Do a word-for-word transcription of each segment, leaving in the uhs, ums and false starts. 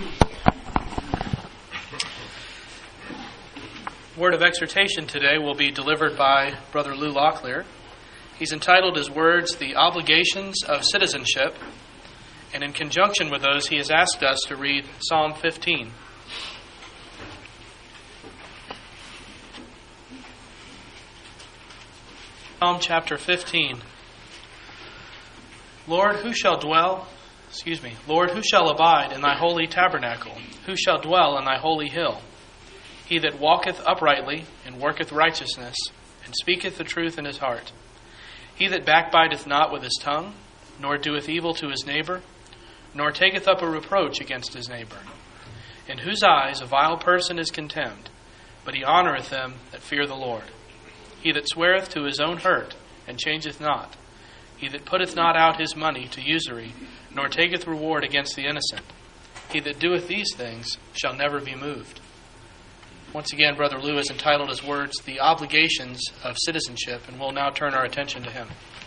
Word of exhortation today will be delivered by Brother Lou Locklear. He's entitled his words, The Obligations of Citizenship, and in conjunction with those, he has asked us to read Psalm fifteen. Psalm chapter fifteen. Lord, who shall dwell, excuse me, Lord, who shall abide in thy holy tabernacle? Who shall dwell in thy holy hill? He that walketh uprightly, and worketh righteousness, and speaketh the truth in his heart. He that backbiteth not with his tongue, nor doeth evil to his neighbor, nor taketh up a reproach against his neighbor, in whose eyes a vile person is contemned, but he honoureth them that fear the Lord. He that sweareth to his own hurt, and changeth not. He that putteth not out his money to usury, nor taketh reward against the innocent. He that doeth these things shall never be moved. Once again, Brother Lou has entitled his words, The Obligations of Citizenship, and we'll now turn our attention to him.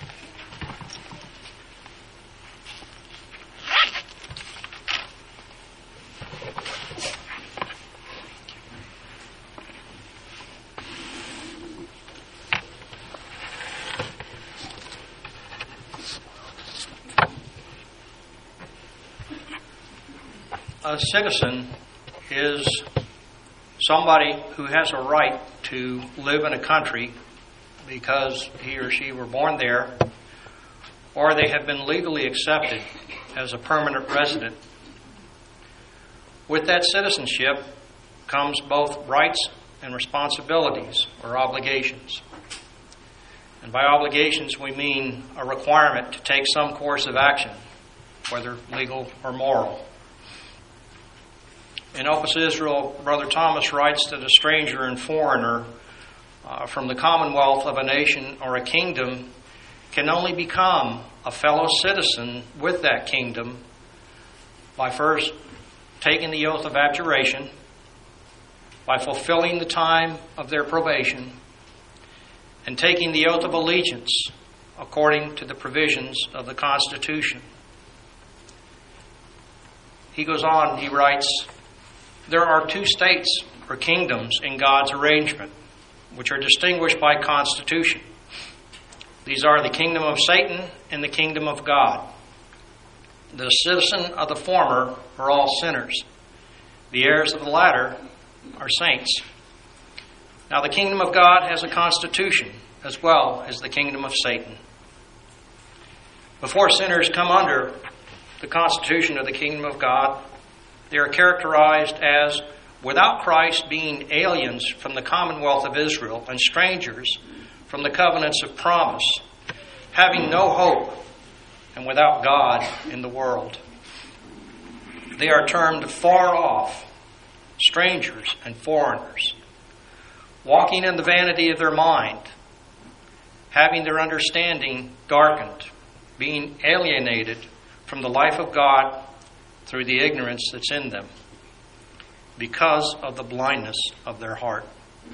A citizen is somebody who has a right to live in a country because he or she were born there, or they have been legally accepted as a permanent resident. With that citizenship comes both rights and responsibilities or obligations. And by obligations we mean a requirement to take some course of action, whether legal or moral. In Opus Israel, Brother Thomas writes that a stranger and foreigner uh, from the commonwealth of a nation or a kingdom can only become a fellow citizen with that kingdom by first taking the oath of abjuration, by fulfilling the time of their probation, and taking the oath of allegiance according to the provisions of the Constitution. He goes on, he writes, there are two states or kingdoms in God's arrangement, which are distinguished by constitution. These are the kingdom of Satan and the kingdom of God. The citizen of the former are all sinners. The heirs of the latter are saints. Now the kingdom of God has a constitution as well as the kingdom of Satan. Before sinners come under the constitution of the kingdom of God, they are characterized as, without Christ, being aliens from the commonwealth of Israel and strangers from the covenants of promise, having no hope and without God in the world. They are termed far off, strangers and foreigners, walking in the vanity of their mind, having their understanding darkened, being alienated from the life of God through the ignorance that's in them, because of the blindness of their heart.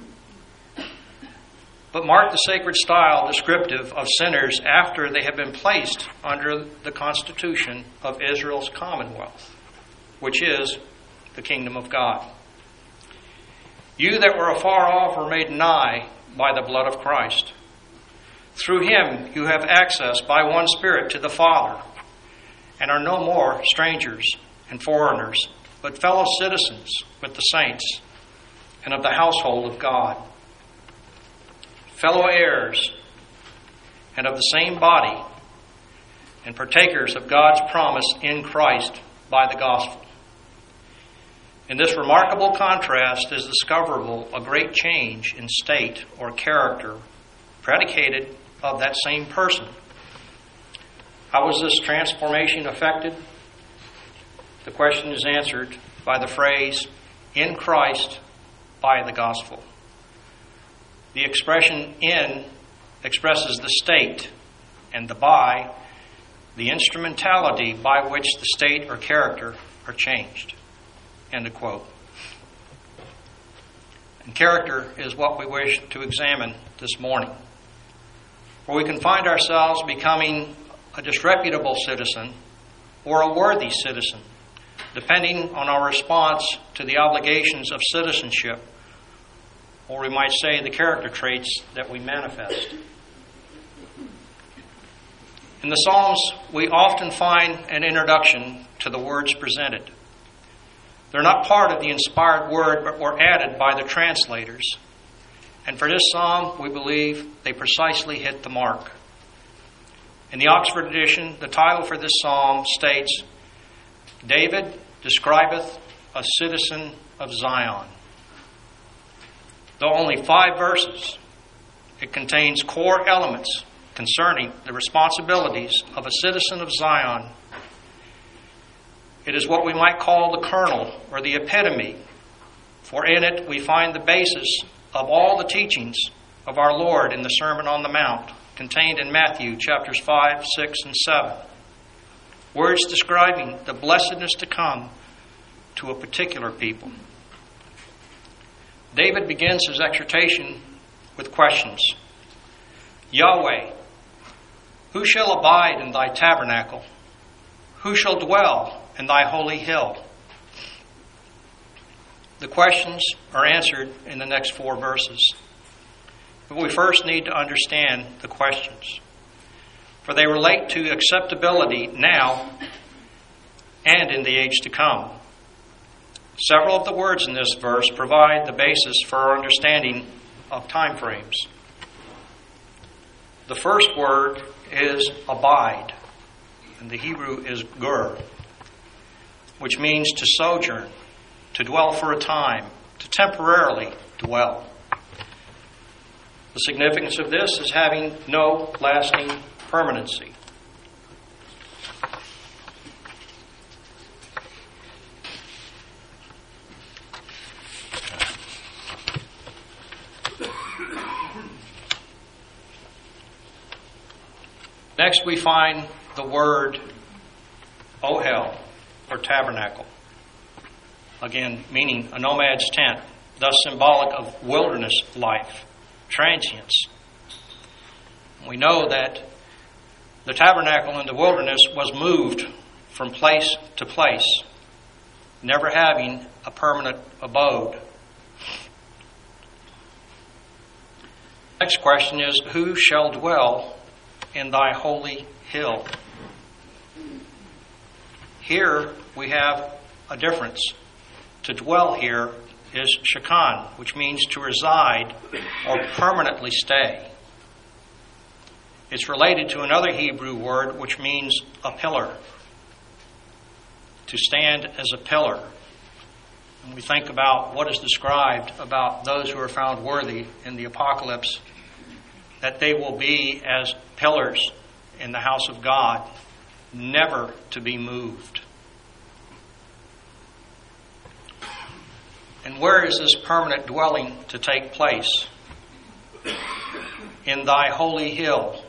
But mark the sacred style descriptive of sinners after they have been placed under the constitution of Israel's commonwealth, which is the kingdom of God. You that were afar off were made nigh by the blood of Christ. Through him you have access by one Spirit to the Father, and are no more strangers and foreigners, but fellow citizens with the saints and of the household of God, fellow heirs and of the same body, and partakers of God's promise in Christ by the gospel. In this remarkable contrast is discoverable a great change in state or character predicated of that same person. How was this transformation effected? The question is answered by the phrase, in Christ by the gospel. The expression in expresses the state, and the by, the instrumentality by which the state or character are changed. End of quote. And character is what we wish to examine this morning. For we can find ourselves becoming a disreputable citizen or a worthy citizen depending on our response to the obligations of citizenship, or we might say the character traits that we manifest. In the Psalms, we often find an introduction to the words presented. They're not part of the inspired word, but were added by the translators. And for this psalm, we believe they precisely hit the mark. In the Oxford edition, the title for this psalm states, David describeth a citizen of Zion. Though only five verses, it contains core elements concerning the responsibilities of a citizen of Zion. It is what we might call the kernel or the epitome, for in it we find the basis of all the teachings of our Lord in the Sermon on the Mount, contained in Matthew chapters five, six, and seven. Words describing the blessedness to come to a particular people. David begins his exhortation with questions. Yahweh, who shall abide in thy tabernacle? Who shall dwell in thy holy hill? The questions are answered in the next four verses. But we first need to understand the questions, for they relate to acceptability now and in the age to come. Several of the words in this verse provide the basis for our understanding of time frames. The first word is abide, and the Hebrew is gur, which means to sojourn, to dwell for a time, to temporarily dwell. The significance of this is having no lasting permanency. Next, we find the word ohel, or tabernacle. Again, meaning a nomad's tent, thus symbolic of wilderness life, transience. We know that the tabernacle in the wilderness was moved from place to place, never having a permanent abode. Next question is, who shall dwell in thy holy hill? Here we have a difference. To dwell here is shakan, which means to reside or permanently stay. It's related to another Hebrew word which means a pillar, to stand as a pillar. When we think about what is described about those who are found worthy in the apocalypse, that they will be as pillars in the house of God, never to be moved. And where is this permanent dwelling to take place? In thy holy hill.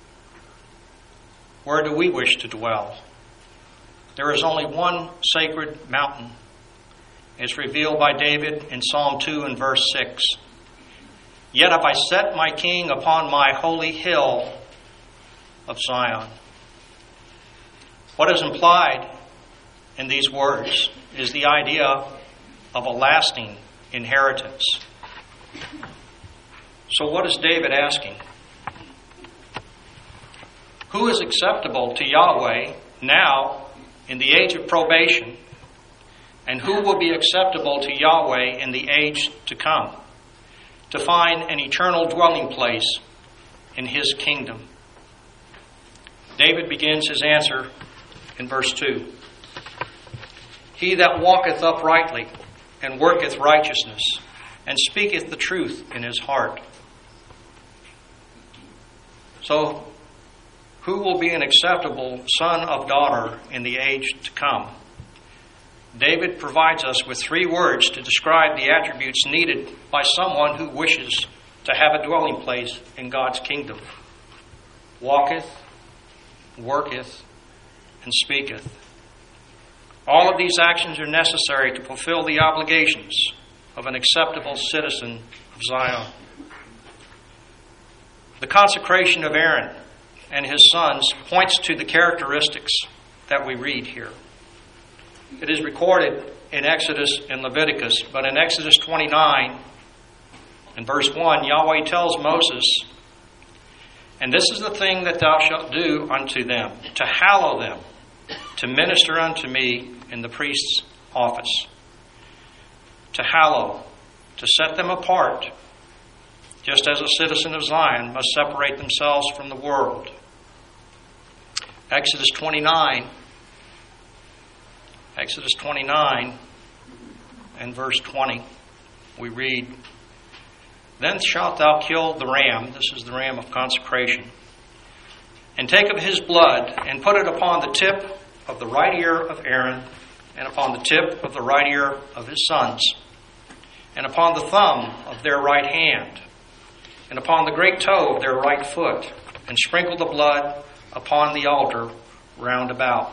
Where do we wish to dwell? There is only one sacred mountain. It's revealed by David in Psalm two and verse six. Yet have I set my king upon my holy hill of Zion. What is implied in these words is the idea of a lasting inheritance. So what is David asking? Who is acceptable to Yahweh now in the age of probation, and who will be acceptable to Yahweh in the age to come, to find an eternal dwelling place in his kingdom? David begins his answer in verse two. He that walketh uprightly and worketh righteousness, and speaketh the truth in his heart. So, who will be an acceptable son of daughter in the age to come? David provides us with three words to describe the attributes needed by someone who wishes to have a dwelling place in God's kingdom. Walketh, worketh, and speaketh. All of these actions are necessary to fulfill the obligations of an acceptable citizen of Zion. The consecration of Aaron and his sons points to the characteristics that we read here. It is recorded in Exodus and Leviticus, but in Exodus twenty-nine, in verse one, Yahweh tells Moses, "And this is the thing that thou shalt do unto them, to hallow them, to minister unto me in the priest's office." To hallow, to set them apart, just as a citizen of Zion must separate themselves from the world. Exodus twenty-nine, Exodus twenty-nine and verse twenty, we read, "Then shalt thou kill the ram," this is the ram of consecration, "and take of his blood, and put it upon the tip of the right ear of Aaron, and upon the tip of the right ear of his sons, and upon the thumb of their right hand, and upon the great toe of their right foot, and sprinkle the blood upon the altar round about."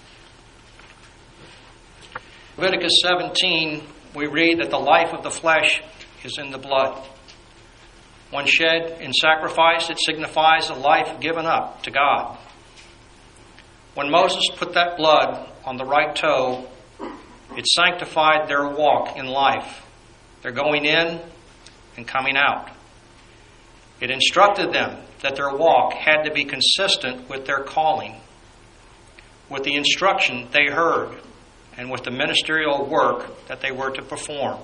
Leviticus seventeen, we read that the life of the flesh is in the blood. When shed in sacrifice, it signifies a life given up to God. When Moses put that blood on the right toe, it sanctified their walk in life, their going in and coming out. It instructed them that their walk had to be consistent with their calling, with the instruction they heard, and with the ministerial work that they were to perform.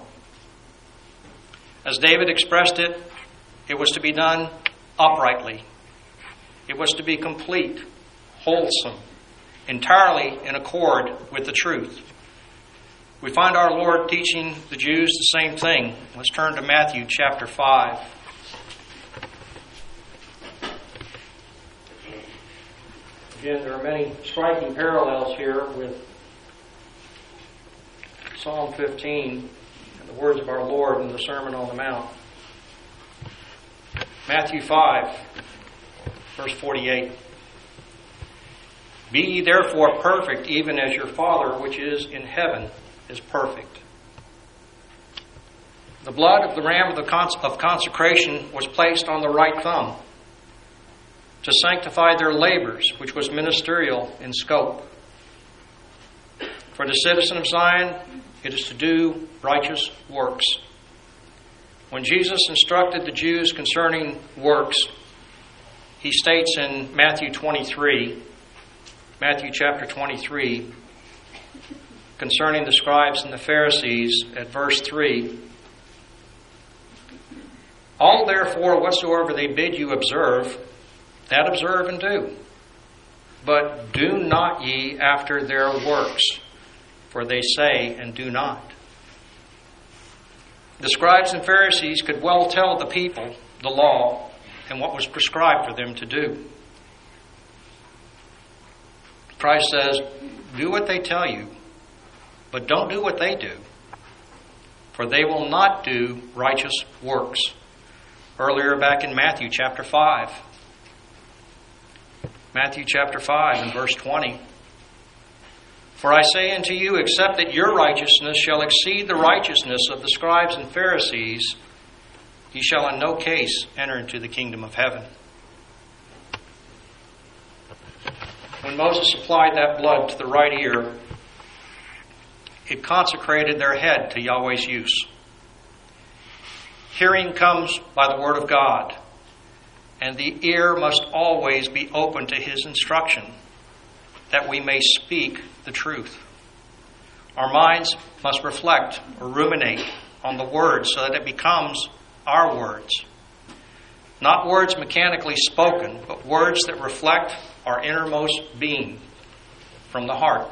As David expressed it, it was to be done uprightly. It was to be complete, wholesome, entirely in accord with the truth. We find our Lord teaching the Jews the same thing. Let's turn to Matthew chapter five. Again, there are many striking parallels here with Psalm fifteen and the words of our Lord in the Sermon on the Mount. Matthew five, verse forty-eight. "Be ye therefore perfect, even as your Father which is in heaven is perfect." The blood of the ram of, the cons- of consecration was placed on the right thumb to sanctify their labors, which was ministerial in scope. For the citizen of Zion, it is to do righteous works. When Jesus instructed the Jews concerning works, he states in Matthew twenty-three, Matthew chapter twenty-three, concerning the scribes and the Pharisees at verse three, "All therefore whatsoever they bid you observe, that observe and do. But do not ye after their works, for they say and do not." The scribes and Pharisees could well tell the people the law and what was prescribed for them to do. Christ says, do what they tell you, but don't do what they do, for they will not do righteous works. Earlier back in Matthew chapter five. Matthew chapter five and verse twenty. "For I say unto you, except that your righteousness shall exceed the righteousness of the scribes and Pharisees, ye shall in no case enter into the kingdom of heaven." When Moses applied that blood to the right ear, it consecrated their head to Yahweh's use. Hearing comes by the word of God, and the ear must always be open to his instruction, that we may speak the truth. Our minds must reflect or ruminate on the words so that it becomes our words. Not words mechanically spoken, but words that reflect our innermost being from the heart.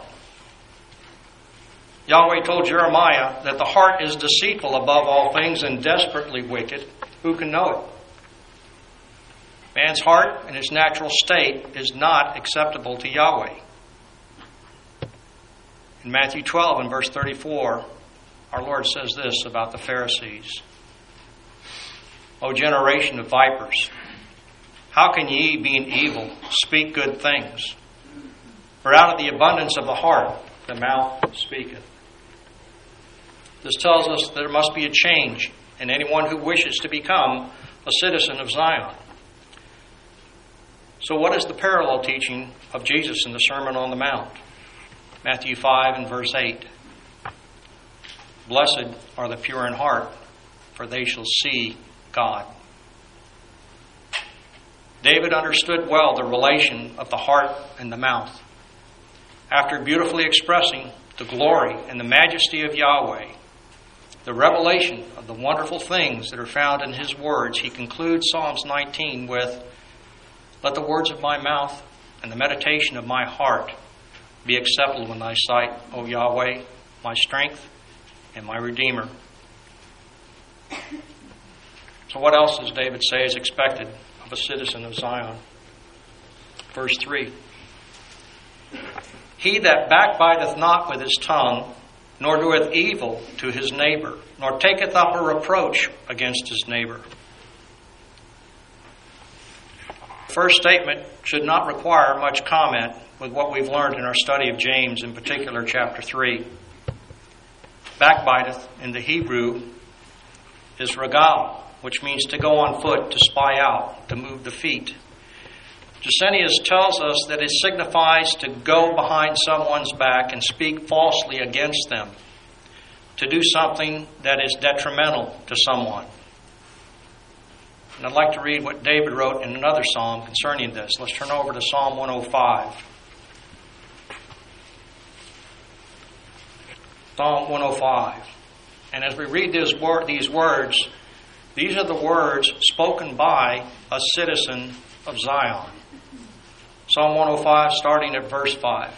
Yahweh told Jeremiah that the heart is deceitful above all things and desperately wicked. Who can know it? Man's heart in its natural state is not acceptable to Yahweh. In Matthew twelve and verse thirty-four, our Lord says this about the Pharisees. "O generation of vipers, how can ye, being evil, speak good things? For out of the abundance of the heart the mouth speaketh." This tells us that there must be a change in anyone who wishes to become a citizen of Zion. So what is the parallel teaching of Jesus in the Sermon on the Mount? Matthew five and verse eight. Blessed are the pure in heart, for they shall see God. David understood well the relation of the heart and the mouth. After beautifully expressing the glory and the majesty of Yahweh, the revelation of the wonderful things that are found in his words, he concludes Psalms nineteen with, "Let the words of my mouth and the meditation of my heart be acceptable in thy sight, O Yahweh, my strength and my Redeemer." So what else does David say is expected of a citizen of Zion? Verse three. "He that backbiteth not with his tongue, nor doeth evil to his neighbor, nor taketh up a reproach against his neighbor." The first statement should not require much comment with what we've learned in our study of James, in particular chapter three. Backbiteth in the Hebrew is ragal, which means to go on foot, to spy out, to move the feet. Gesenius tells us that it signifies to go behind someone's back and speak falsely against them, to do something that is detrimental to someone. And I'd like to read what David wrote in another psalm concerning this. Let's turn over to Psalm one oh five. Psalm one oh five. And as we read this word, these words, these are the words spoken by a citizen of Zion. Psalm one oh five, starting at verse five.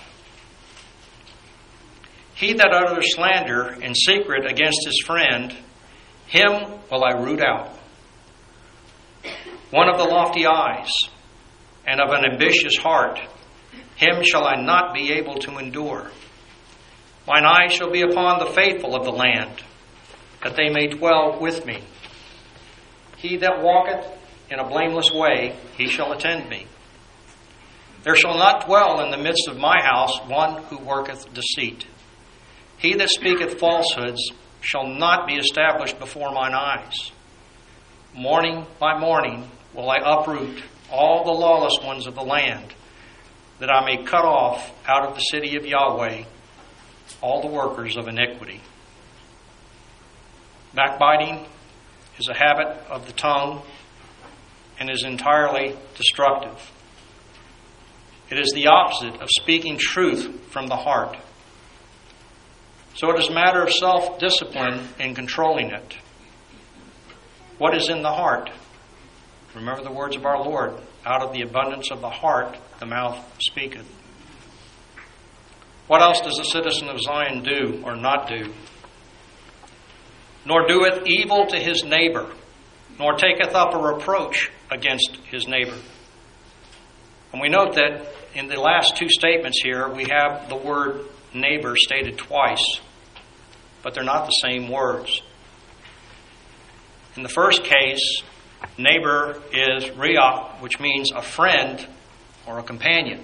"He that utters slander in secret against his friend, him will I root out. One of the lofty eyes and of an ambitious heart, him shall I not be able to endure. Mine eye shall be upon the faithful of the land, that they may dwell with me. He that walketh in a blameless way, he shall attend me. There shall not dwell in the midst of my house one who worketh deceit. He that speaketh falsehoods shall not be established before mine eyes. Morning by morning will I uproot all the lawless ones of the land, that I may cut off out of the city of Yahweh all the workers of iniquity." Backbiting is a habit of the tongue and is entirely destructive. It is the opposite of speaking truth from the heart. So it is a matter of self-discipline in controlling it. What is in the heart? Remember the words of our Lord, "Out of the abundance of the heart, the mouth speaketh." What else does a citizen of Zion do or not do? "Nor doeth evil to his neighbor, nor taketh up a reproach against his neighbor." And we note that in the last two statements here, we have the word neighbor stated twice, but they're not the same words. In the first case, neighbor is riach, which means a friend or a companion.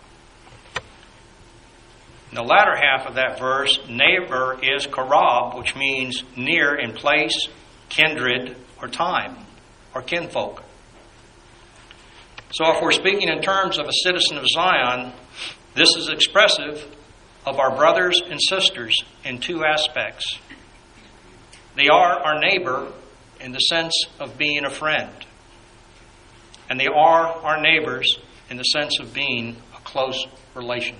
In the latter half of that verse, neighbor is karab, which means near in place, kindred, or time, or kinfolk. So if we're speaking in terms of a citizen of Zion, this is expressive of our brothers and sisters in two aspects. They are our neighbor in the sense of being a friend, and they are our neighbors in the sense of being a close relation.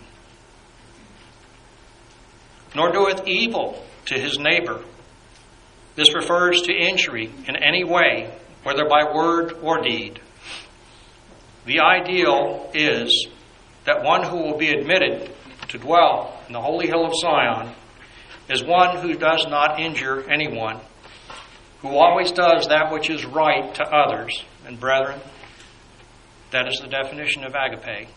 "Nor doeth evil to his neighbor." This refers to injury in any way, whether by word or deed. The ideal is that one who will be admitted to dwell in the holy hill of Zion is one who does not injure anyone, who always does that which is right to others. And brethren, that is the definition of agape.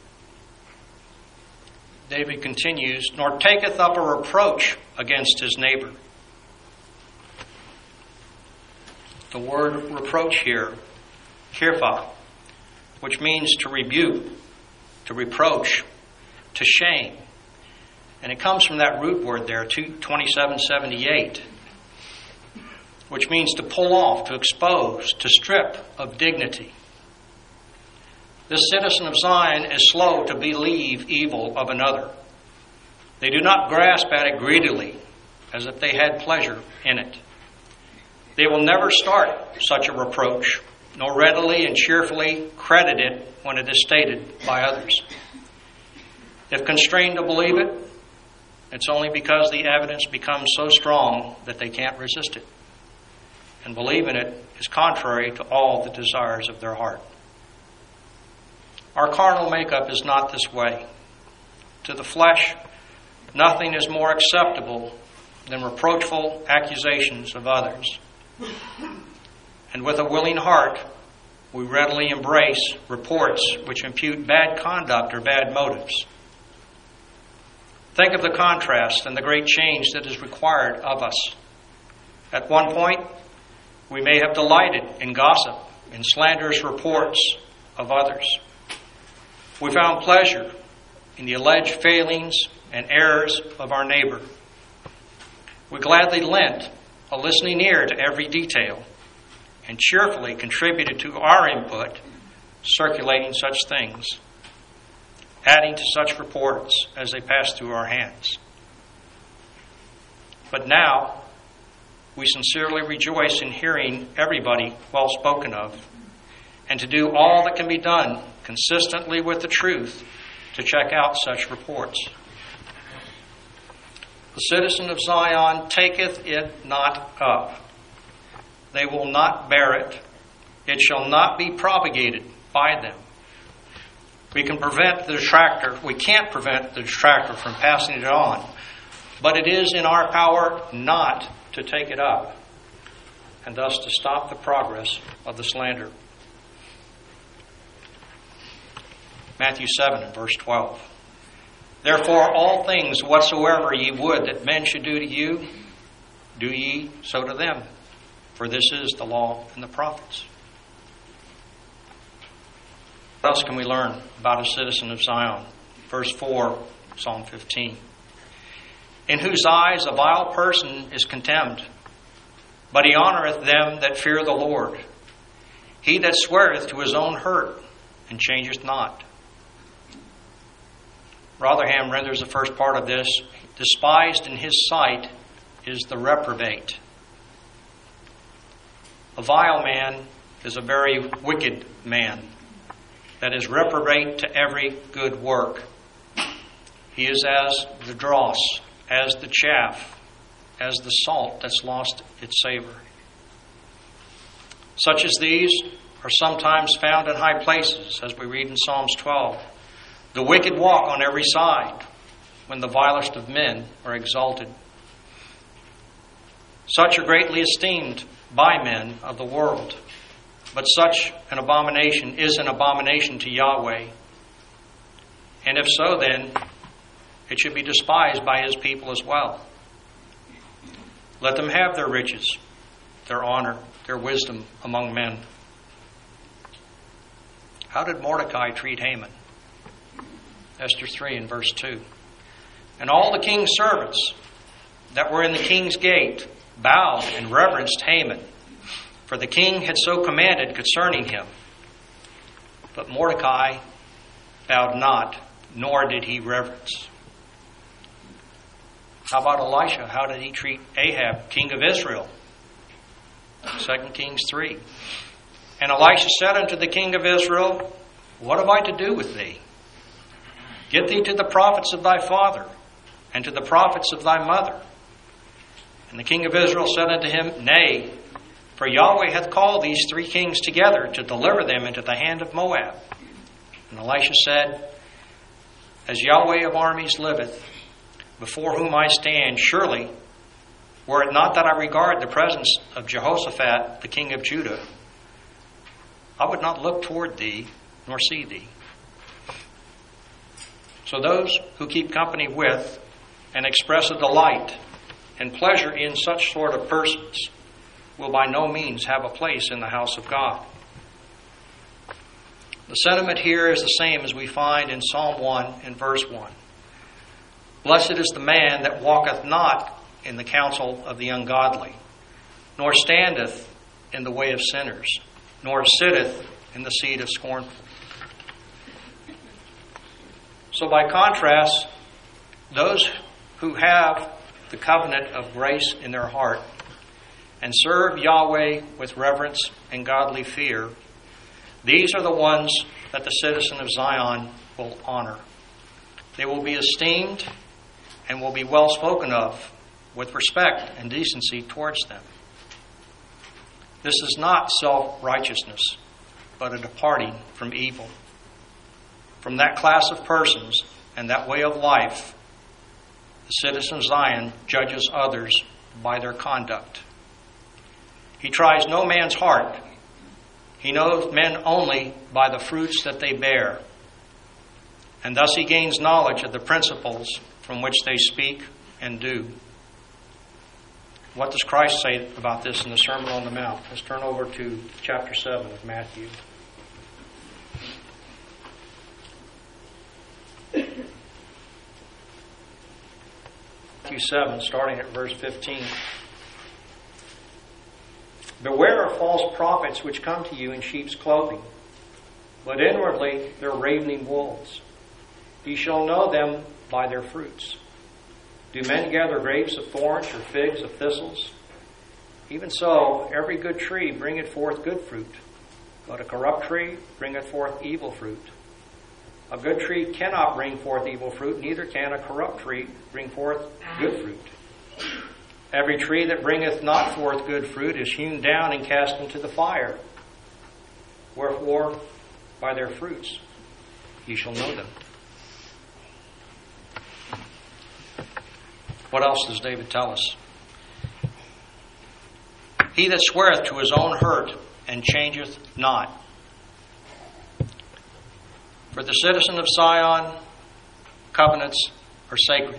David continues, "Nor taketh up a reproach against his neighbor." The word reproach here, kirfa, which means to rebuke, to reproach, to shame. And it comes from that root word there, twenty-seven seventy-eight, which means to pull off, to expose, to strip of dignity. This citizen of Zion is slow to believe evil of another. They do not grasp at it greedily, as if they had pleasure in it. They will never start such a reproach, nor readily and cheerfully credit it when it is stated by others. If constrained to believe it, it's only because the evidence becomes so strong that they can't resist it. And believing it is contrary to all the desires of their heart. Our carnal makeup is not this way. To the flesh, nothing is more acceptable than reproachful accusations of others. And with a willing heart, we readily embrace reports which impute bad conduct or bad motives. Think of the contrast and the great change that is required of us. At one point, we may have delighted in gossip and slanderous reports of others. We found pleasure in the alleged failings and errors of our neighbor. We gladly lent a listening ear to every detail and cheerfully contributed to our input, circulating such things, adding to such reports as they passed through our hands. But now, we sincerely rejoice in hearing everybody well spoken of, and to do all that can be done consistently with the truth to check out such reports. The citizen of Zion taketh it not up. They will not bear it. It shall not be propagated by them. We can prevent the detractor, we can't prevent the detractor from passing it on, but it is in our power not to take it up, and thus to stop the progress of the slander. Matthew seven and verse twelve. Therefore all things whatsoever ye would that men should do to you, do ye so to them, for this is the law and the prophets. What else can we learn about a citizen of Zion? Verse four, Psalm fifteen. In whose eyes a vile person is contemned, but he honoreth them that fear the Lord. He that sweareth to his own hurt and changeth not. Rotherham renders the first part of this, despised in his sight is the reprobate. A vile man is a very wicked man that is reprobate to every good work. He is as the dross, as the chaff, as the salt that's lost its savor. Such as these are sometimes found in high places, as we read in Psalms twelve. The wicked walk on every side, when the vilest of men are exalted. Such are greatly esteemed by men of the world, but such an abomination is an abomination to Yahweh. And if so, then it should be despised by his people as well. Let them have their riches, their honor, their wisdom among men. How did Mordecai treat Haman? Esther three and verse two. And all the king's servants that were in the king's gate bowed and reverenced Haman, for the king had so commanded concerning him. But Mordecai bowed not, nor did he reverence. How about Elisha? How did he treat Ahab, king of Israel? Second Kings three. And Elisha said unto the king of Israel, What have I to do with thee? Get thee to the prophets of thy father, and to the prophets of thy mother. And the king of Israel said unto him, Nay, for Yahweh hath called these three kings together to deliver them into the hand of Moab. And Elisha said, As Yahweh of armies liveth, before whom I stand, surely, were it not that I regard the presence of Jehoshaphat, the king of Judah, I would not look toward thee, nor see thee. So those who keep company with and express a delight and pleasure in such sort of persons will by no means have a place in the house of God. The sentiment here is the same as we find in Psalm one and verse one. Blessed is the man that walketh not in the counsel of the ungodly, nor standeth in the way of sinners, nor sitteth in the seat of scornful. So by contrast, those who have the covenant of grace in their heart and serve Yahweh with reverence and godly fear, these are the ones that the citizen of Zion will honor. They will be esteemed and will be well spoken of with respect and decency towards them. This is not self-righteousness, but a departing from evil. From that class of persons and that way of life, the citizen of Zion judges others by their conduct. He tries no man's heart. He knows men only by the fruits that they bear. And thus he gains knowledge of the principles from which they speak and do. What does Christ say about this in the Sermon on the Mount? Let's turn over to chapter seven of Matthew. Matthew seven, starting at verse fifteen. Beware of false prophets which come to you in sheep's clothing, but inwardly they're ravening wolves. Ye shall know them by their fruits. Do men gather grapes of thorns or figs of thistles? Even so, every good tree bringeth forth good fruit, but a corrupt tree bringeth forth evil fruit. A good tree cannot bring forth evil fruit, neither can a corrupt tree bring forth good fruit. Every tree that bringeth not forth good fruit is hewn down and cast into the fire. Wherefore, by their fruits ye shall know them. What else does David tell us? He that sweareth to his own hurt and changeth not. For the citizen of Zion, covenants are sacred.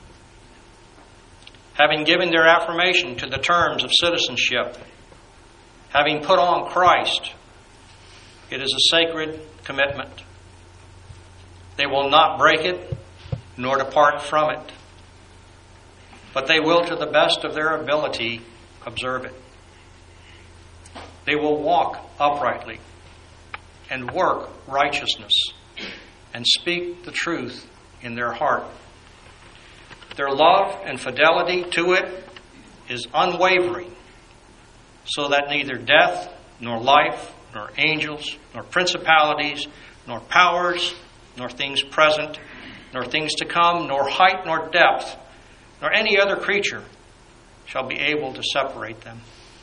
Having given their affirmation to the terms of citizenship, having put on Christ, it is a sacred commitment. They will not break it, nor depart from it, but they will, to the best of their ability, observe it. They will walk uprightly and work righteousness and speak the truth in their heart. Their love and fidelity to it is unwavering, so that neither death, nor life, nor angels, nor principalities, nor powers, nor things present, nor things to come, nor height, nor depth, nor any other creature shall be able to separate them.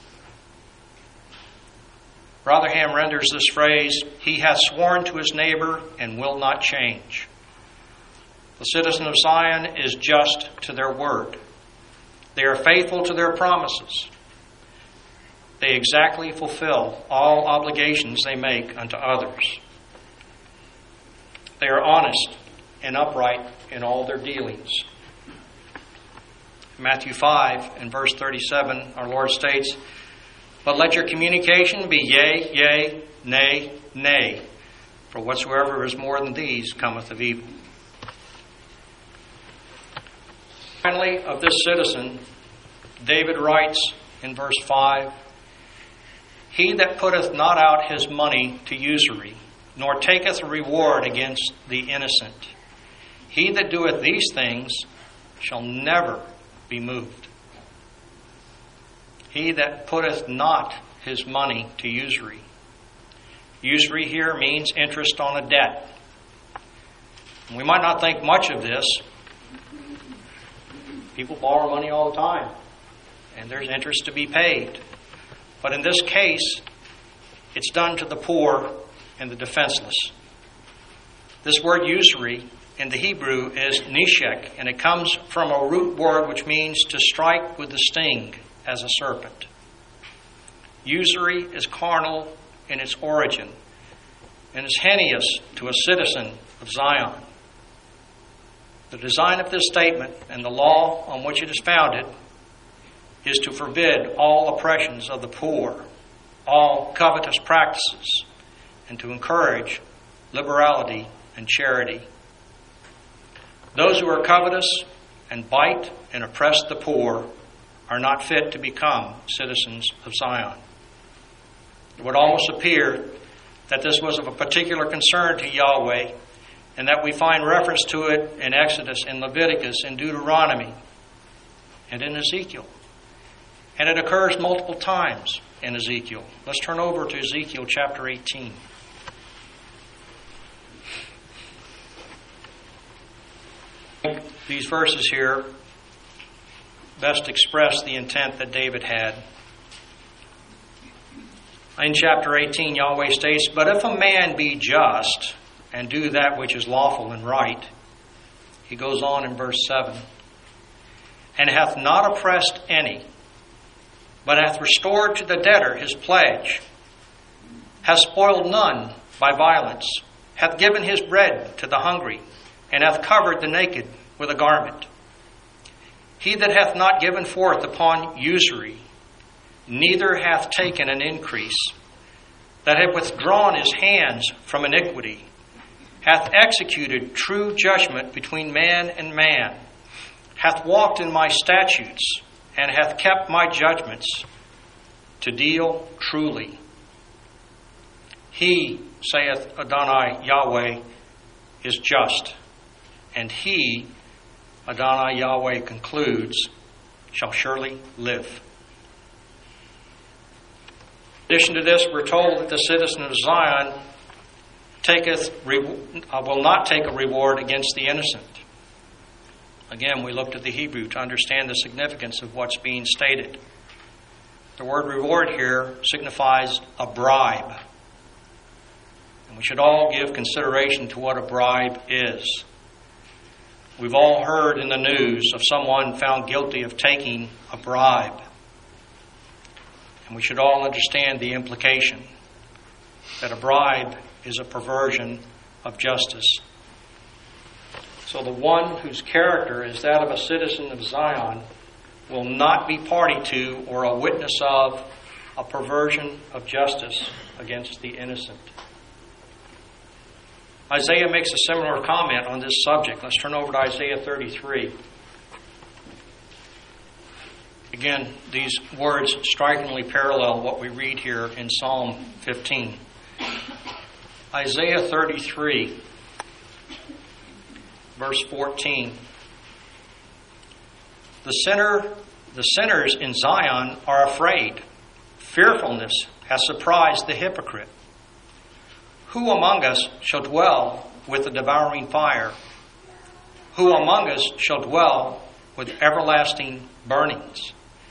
Rotherham renders this phrase, he hath sworn to his neighbor and will not change. The citizen of Zion is just to their word. They are faithful to their promises. They exactly fulfill all obligations they make unto others. They are honest and upright in all their dealings. Matthew five and verse thirty-seven, our Lord states, but let your communication be yea, yea, nay, nay, for whatsoever is more than these cometh of evil. Finally, of this citizen, David writes in verse five, he that putteth not out his money to usury, nor taketh a reward against the innocent, he that doeth these things shall never be moved. He that putteth not his money to usury. Usury here means interest on a debt. We might not think much of this. People borrow money all the time, and there's interest to be paid. But in this case, it's done to the poor and the defenseless. This word usury in the Hebrew is nishek, and it comes from a root word which means to strike with the sting as a serpent. Usury is carnal in its origin and is heinous to a citizen of Zion. The design of this statement and the law on which it is founded is to forbid all oppressions of the poor, all covetous practices, and to encourage liberality and charity. Those who are covetous and bite and oppress the poor are not fit to become citizens of Zion. It would almost appear that this was of a particular concern to Yahweh, and that we find reference to it in Exodus, in Leviticus, in Deuteronomy, and in Ezekiel. And it occurs multiple times in Ezekiel. Let's turn over to Ezekiel chapter eighteen. These verses here best express the intent that David had. In chapter eighteen, Yahweh states, "But if a man be just and do that which is lawful and right," he goes on in verse seven, "and hath not oppressed any, but hath restored to the debtor his pledge, hath spoiled none by violence, hath given his bread to the hungry, and hath covered the naked with a garment. He that hath not given forth upon usury, neither hath taken an increase, that hath withdrawn his hands from iniquity, hath executed true judgment between man and man, hath walked in my statutes, and hath kept my judgments, to deal truly. He, saith Adonai Yahweh, is just, and he, Adonai Yahweh concludes, shall surely live." In addition to this, we're told that the citizen of Zion taketh uh, will not take a reward against the innocent. Again, we looked at the Hebrew to understand the significance of what's being stated. The word reward here signifies a bribe. And we should all give consideration to what a bribe is. We've all heard in the news of someone found guilty of taking a bribe. And we should all understand the implication that a bribe is a perversion of justice. So the one whose character is that of a citizen of Zion will not be party to or a witness of a perversion of justice against the innocent. Isaiah makes a similar comment on this subject. Let's turn over to Isaiah thirty-three. Again, these words strikingly parallel what we read here in Psalm fifteen. Isaiah thirty-three, verse fourteen. The sinner, the sinners in Zion are afraid. Fearfulness has surprised the hypocrite. Who among us shall dwell with the devouring fire? Who among us shall dwell with everlasting burnings?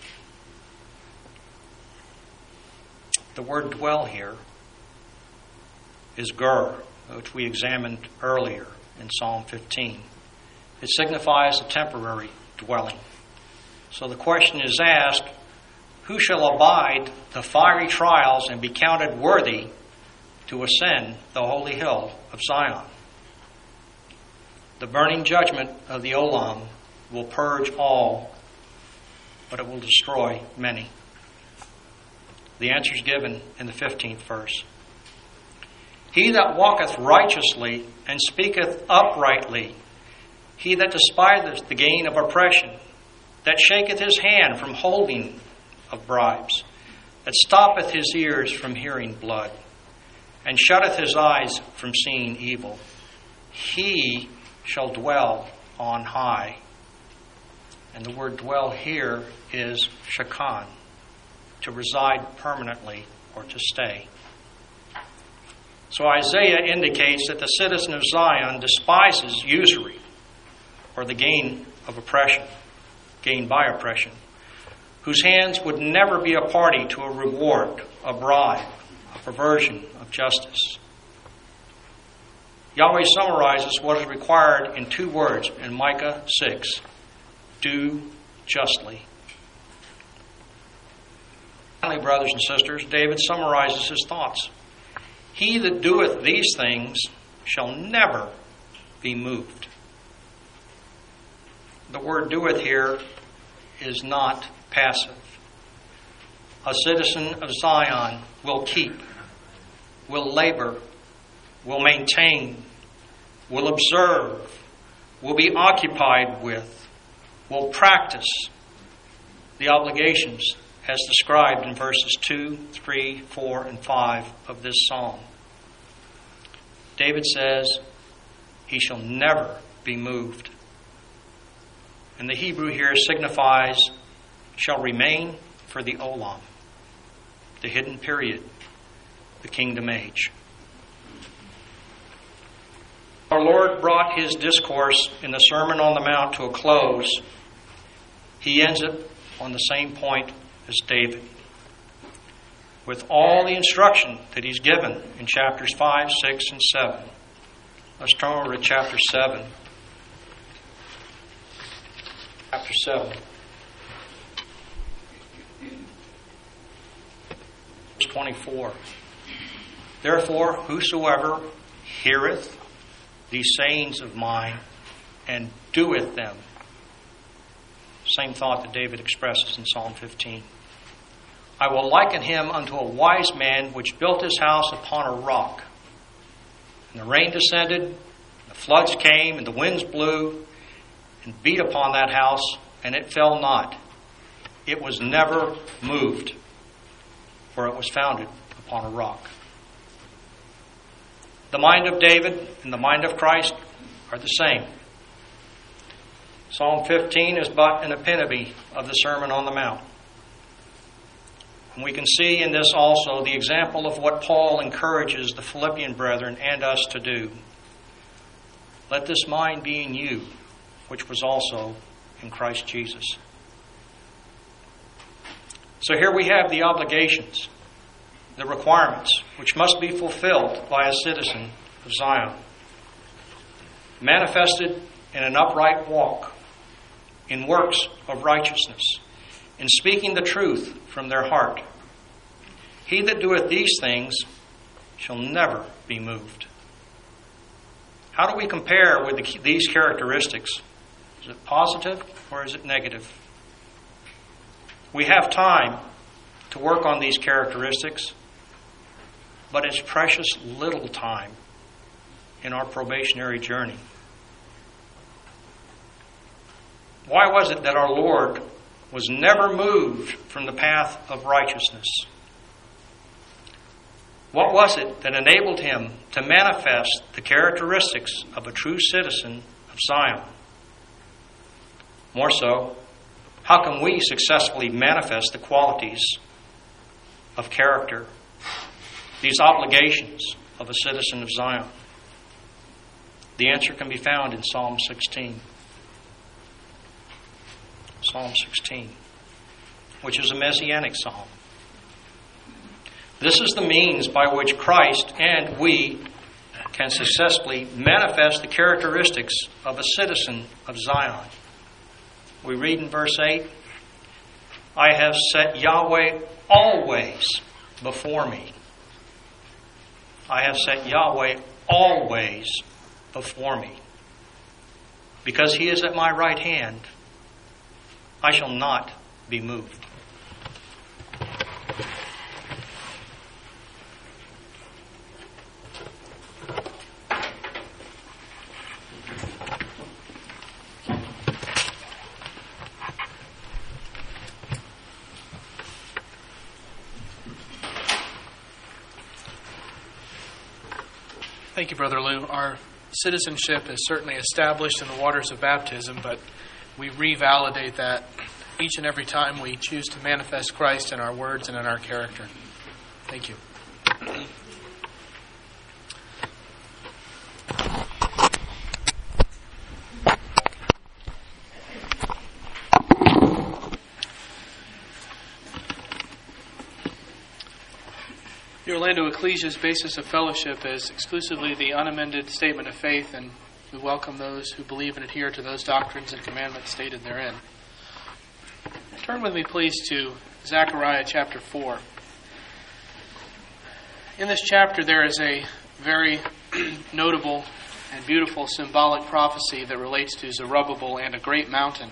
The word dwell here is gur, which we examined earlier in Psalm fifteen. It signifies a temporary dwelling. So the question is asked, who shall abide the fiery trials and be counted worthy to ascend the holy hill of Zion? The burning judgment of the Olam will purge all, but it will destroy many. The answer is given in the fifteenth verse. He that walketh righteously and speaketh uprightly, he that despiseth the gain of oppression, that shaketh his hand from holding of bribes, that stoppeth his ears from hearing blood, and shutteth his eyes from seeing evil, he shall dwell on high. And the word dwell here is shakan, to reside permanently or to stay. So Isaiah indicates that the citizen of Zion despises usury, or the gain of oppression, gained by oppression, whose hands would never be a party to a reward, a bribe, a perversion of justice. Yahweh summarizes what is required in two words in Micah six: do justly. Finally, brothers and sisters, David summarizes his thoughts. He that doeth these things shall never be moved. The word doeth here is not passive. A citizen of Zion will keep, will labor, will maintain, will observe, will be occupied with, will practice the obligations as described in verses two, three, four, and five of this psalm. David says, he shall never be moved. And the Hebrew here signifies shall remain for the olam, the hidden period, the kingdom age. Our Lord brought his discourse in the Sermon on the Mount to a close. He ends it on the same point as David, with all the instruction that he's given in chapters five, six, and seven. Let's turn over to chapter seven. Chapter seven. Verse twenty-four. Therefore, whosoever heareth these sayings of mine and doeth them. Same thought that David expresses in Psalm fifteen. I will liken him unto a wise man which built his house upon a rock. And the rain descended, the floods came, and the winds blew and beat upon that house, and it fell not. It was never moved, for it was founded upon a rock. The mind of David and the mind of Christ are the same. Psalm fifteen is but an epitome of the Sermon on the Mount. And we can see in this also the example of what Paul encourages the Philippian brethren and us to do. Let this mind be in you, which was also in Christ Jesus. So here we have the obligations, the requirements, which must be fulfilled by a citizen of Zion. Manifested in an upright walk, in works of righteousness, in speaking the truth from their heart. He that doeth these things shall never be moved. How do we compare with the, these characteristics? Is it positive or is it negative? We have time to work on these characteristics, but it's precious little time in our probationary journey. Why was it that our Lord was never moved from the path of righteousness? What was it that enabled him to manifest the characteristics of a true citizen of Zion? More so, how can we successfully manifest the qualities of character, these obligations of a citizen of Zion? The answer can be found in Psalm sixteen. Psalm sixteen, which is a messianic psalm. This is the means by which Christ and we can successfully manifest the characteristics of a citizen of Zion. We read in verse eight, I have set Yahweh always before me. I have set Yahweh always before me. Because he is at my right hand, I shall not be moved. Thank you, Brother Lou. Our citizenship is certainly established in the waters of baptism, but we revalidate that each and every time we choose to manifest Christ in our words and in our character. Thank you. The Orlando Ecclesia's basis of fellowship is exclusively the unamended statement of faith, and we welcome those who believe and adhere to those doctrines and commandments stated therein. Turn with me, please, to Zechariah chapter four. In this chapter, there is a very notable and beautiful symbolic prophecy that relates to Zerubbabel and a great mountain.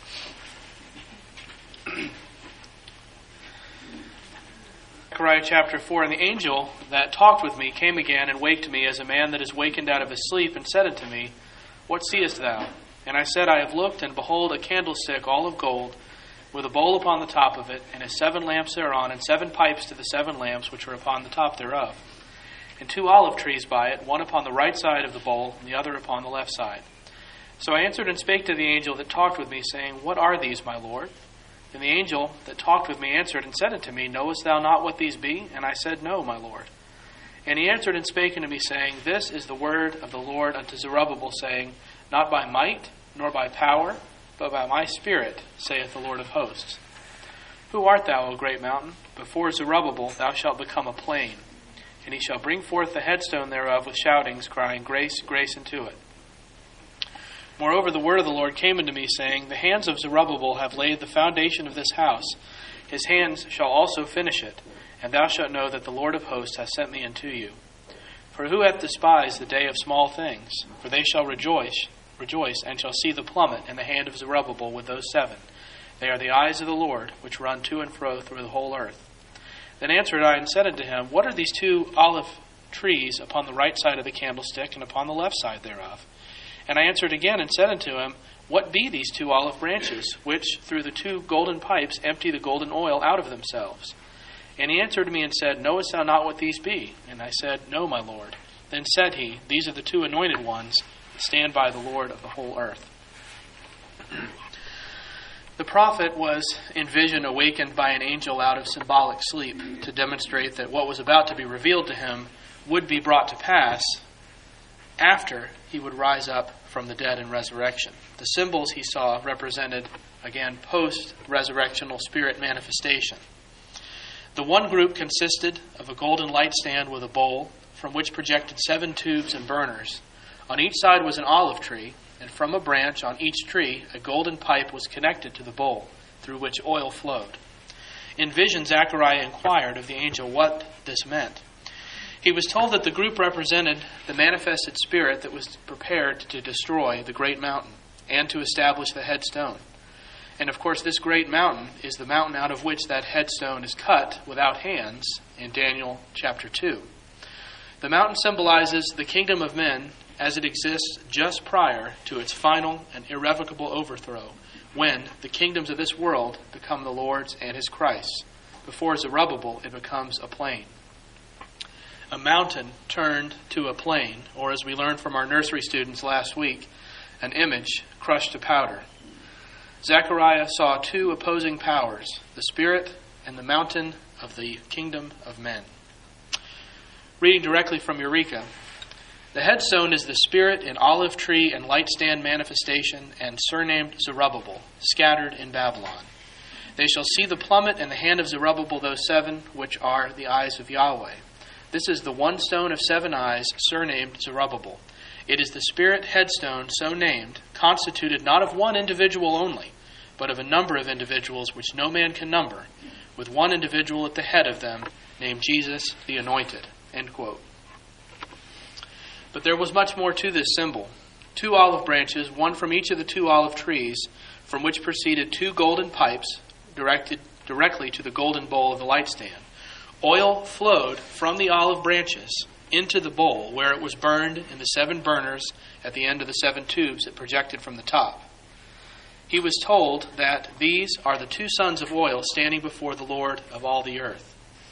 Zechariah chapter four, and the angel that talked with me came again and waked me as a man that is wakened out of his sleep, and said unto me, What seest thou? And I said, I have looked, and behold, a candlestick all of gold, with a bowl upon the top of it, and his seven lamps thereon, and seven pipes to the seven lamps which are upon the top thereof. and two olive trees by it, one upon the right side of the bowl, and the other upon the left side. So I answered and spake to the angel that talked with me, saying, What are these, my Lord? And the angel that talked with me answered and said unto me, Knowest thou not what these be? And I said, No, my Lord. And he answered and spake unto me, saying, This is the word of the Lord unto Zerubbabel, saying, Not by might, nor by power, but by my Spirit, saith the Lord of hosts. Who art thou, O great mountain? Before Zerubbabel thou shalt become a plain, and he shall bring forth the headstone thereof with shoutings, crying, Grace, grace unto it. Moreover, the word of the Lord came unto me, saying, The hands of Zerubbabel have laid the foundation of this house. His hands shall also finish it, and thou shalt know that the Lord of hosts hath sent me unto you. For who hath despised the day of small things? For they shall rejoice, rejoice, and shall see the plummet in the hand of Zerubbabel with those seven. They are the eyes of the Lord, which run to and fro through the whole earth. Then answered I and said unto him, What are these two olive trees upon the right side of the candlestick, and upon the left side thereof? And I answered again and said unto him, What be these two olive branches, which through the two golden pipes empty the golden oil out of themselves? And he answered me and said, Knowest thou not what these be? And I said, No, my Lord. Then said he, These are the two anointed ones that stand by the Lord of the whole earth. The prophet was in vision awakened by an angel out of symbolic sleep to demonstrate that what was about to be revealed to him would be brought to pass after he would rise up from the dead in resurrection. The symbols he saw represented, again, post-resurrectional spirit manifestation. The one group consisted of a golden light stand with a bowl from which projected seven tubes and burners. On each side was an olive tree, and from a branch on each tree a golden pipe was connected to the bowl, through which oil flowed. In vision, Zechariah inquired of the angel what this meant. He was told that the group represented the manifested spirit that was prepared to destroy the great mountain and to establish the headstone. And of course, this great mountain is the mountain out of which that headstone is cut without hands in Daniel chapter two. The mountain symbolizes the kingdom of men as it exists just prior to its final and irrevocable overthrow, when the kingdoms of this world become the Lord's and his Christ's. Before Zerubbabel, it becomes a plain. A mountain turned to a plain, or as we learned from our nursery students last week, an image crushed to powder. Zechariah saw two opposing powers, the spirit and the mountain of the kingdom of men. Reading directly from Eureka, the headstone is the spirit in olive tree and light stand manifestation and surnamed Zerubbabel, scattered in Babylon. They shall see the plummet in the hand of Zerubbabel, those seven, which are the eyes of Yahweh. This is the one stone of seven eyes, surnamed Zerubbabel. It is the spirit headstone so named, constituted not of one individual only, but of a number of individuals which no man can number, with one individual at the head of them, named Jesus the Anointed. End quote. But there was much more to this symbol. Two olive branches, one from each of the two olive trees, from which proceeded two golden pipes directed directly to the golden bowl of the light stand. Oil flowed from the olive branches into the bowl, where it was burned in the seven burners at the end of the seven tubes that projected from the top. He was told that these are the two sons of oil standing before the Lord of all the earth.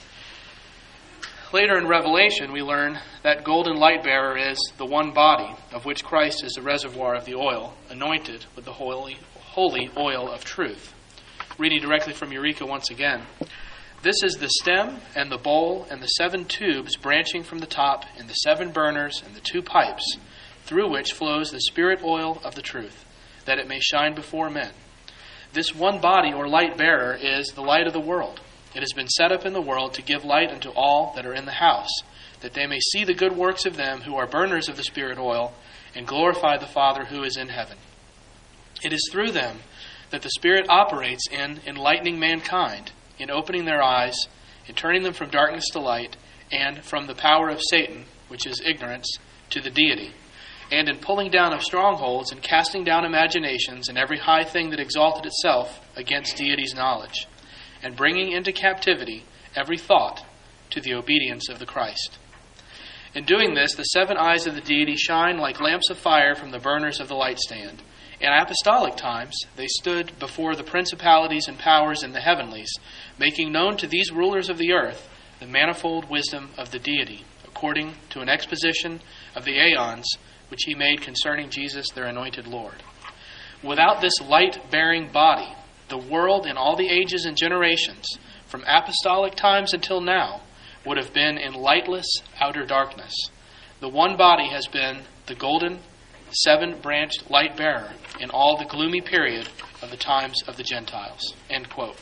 Later in Revelation, we learn that golden light bearer is the one body, of which Christ is the reservoir of the oil, anointed with the holy, holy oil of truth. Reading directly from Eureka once again. This is the stem and the bowl and the seven tubes branching from the top and the seven burners and the two pipes, through which flows the spirit oil of the truth, that it may shine before men. This one body or light bearer is the light of the world. It has been set up in the world to give light unto all that are in the house, that they may see the good works of them who are burners of the spirit oil, and glorify the Father who is in heaven. It is through them that the Spirit operates in enlightening mankind, in opening their eyes, in turning them from darkness to light, and from the power of Satan, which is ignorance, to the deity, and in pulling down of strongholds and casting down imaginations and every high thing that exalted itself against deity's knowledge, and bringing into captivity every thought to the obedience of the Christ. In doing this, the seven eyes of the deity shine like lamps of fire from the burners of the light stand. In apostolic times, they stood before the principalities and powers in the heavenlies, making known to these rulers of the earth the manifold wisdom of the deity, according to an exposition of the aeons which he made concerning Jesus, their anointed Lord. Without this light-bearing body, the world in all the ages and generations, from apostolic times until now, would have been in lightless outer darkness. The one body has been the golden, seven-branched light-bearer in all the gloomy period of the times of the Gentiles." End quote.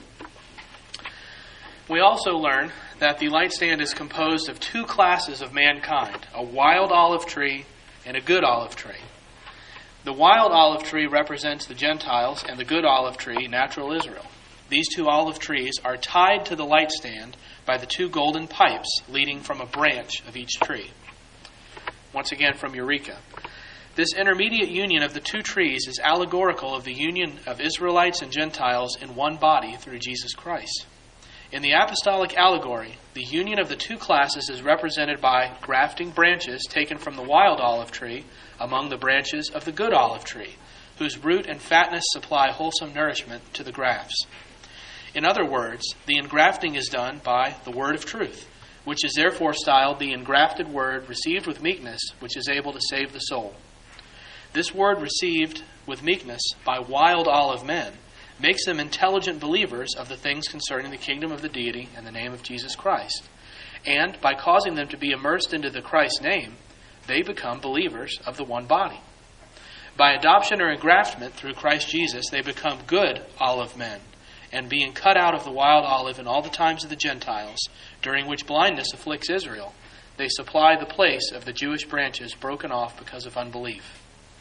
We also learn that the light stand is composed of two classes of mankind, a wild olive tree and a good olive tree. The wild olive tree represents the Gentiles, and the good olive tree, natural Israel. These two olive trees are tied to the light stand by the two golden pipes leading from a branch of each tree. Once again from Eureka. This intermediate union of the two trees is allegorical of the union of Israelites and Gentiles in one body through Jesus Christ. In the apostolic allegory, the union of the two classes is represented by grafting branches taken from the wild olive tree among the branches of the good olive tree, whose root and fatness supply wholesome nourishment to the grafts. In other words, the engrafting is done by the word of truth, which is therefore styled the engrafted word received with meekness, which is able to save the soul. This word received with meekness by wild olive men makes them intelligent believers of the things concerning the kingdom of the deity and the name of Jesus Christ. And by causing them to be immersed into the Christ name, they become believers of the one body. By adoption or engraftment through Christ Jesus, they become good olive men, and being cut out of the wild olive in all the times of the Gentiles, during which blindness afflicts Israel, they supply the place of the Jewish branches broken off because of unbelief.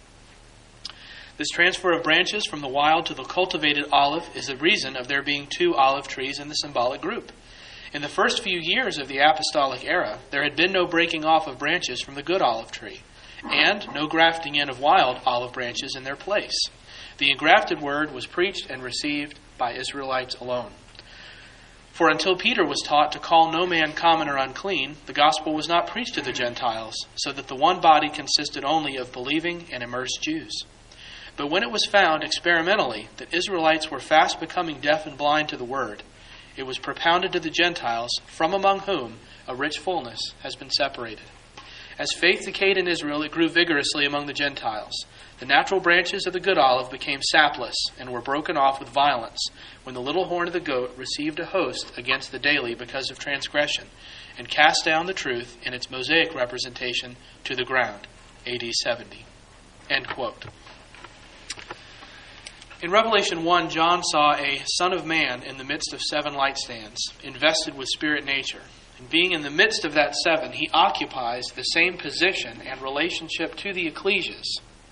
This transfer of branches from the wild to the cultivated olive is the reason of there being two olive trees in the symbolic group. In the first few years of the apostolic era, there had been no breaking off of branches from the good olive tree, and no grafting in of wild olive branches in their place. The engrafted word was preached and received by Israelites alone. For until Peter was taught to call no man common or unclean, the gospel was not preached to the Gentiles, so that the one body consisted only of believing and immersed Jews. But when it was found experimentally that Israelites were fast becoming deaf and blind to the word, it was propounded to the Gentiles, from among whom a rich fullness has been separated. As faith decayed in Israel, it grew vigorously among the Gentiles. The natural branches of the good olive became sapless and were broken off with violence when the little horn of the goat received a host against the daily because of transgression, and cast down the truth in its Mosaic representation to the ground. A D seventy. End quote. In Revelation one, John saw a Son of Man in the midst of seven light stands, invested with spirit nature. And being in the midst of that seven, he occupies the same position and relationship to the ecclesias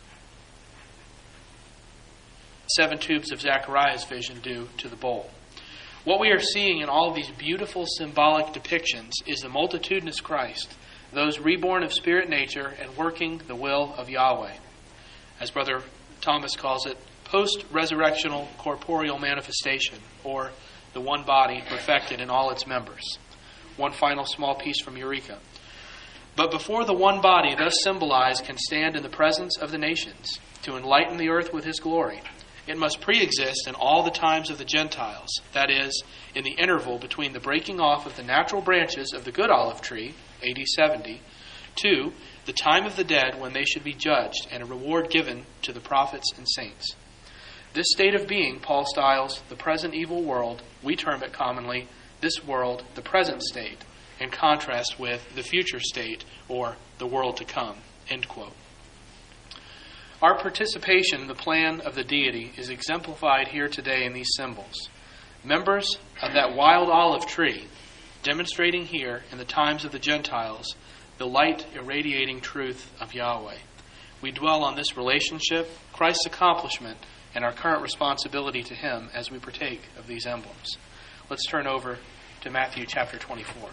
seven tubes of Zechariah's vision do to the bowl. What we are seeing in all of these beautiful symbolic depictions is the multitudinous Christ, those reborn of spirit nature and working the will of Yahweh. As Brother Thomas calls it, post-resurrectional corporeal manifestation, or the one body perfected in all its members. One final small piece from Eureka. But before the one body thus symbolized can stand in the presence of the nations to enlighten the earth with his glory, it must pre-exist in all the times of the Gentiles, that is, in the interval between the breaking off of the natural branches of the good olive tree, A D seventy, to the time of the dead when they should be judged and a reward given to the prophets and saints. This state of being Paul styles the present evil world. We term it commonly, this world, the present state, in contrast with the future state, or the world to come. End quote. Our participation in the plan of the deity is exemplified here today in these symbols. Members of that wild olive tree, demonstrating here in the times of the Gentiles the light irradiating truth of Yahweh. We dwell on this relationship, Christ's accomplishment, and our current responsibility to him as we partake of these emblems. Let's turn over to Matthew chapter twenty-four.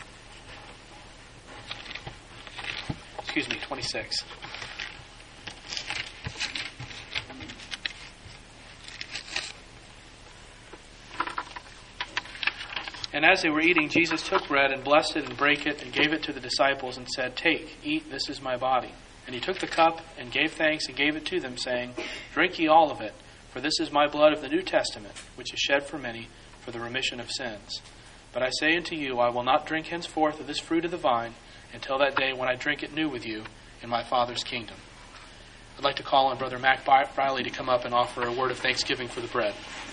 Excuse me, twenty-six. And as they were eating, Jesus took bread and blessed it and brake it and gave it to the disciples and said, "Take, eat, this is my body." And he took the cup and gave thanks and gave it to them, saying, "Drink ye all of it, for this is my blood of the New Testament, which is shed for many for the remission of sins. But I say unto you, I will not drink henceforth of this fruit of the vine until that day when I drink it new with you in my Father's kingdom. I'd like to call on Brother Mac Briley to come up and offer a word of thanksgiving for the bread.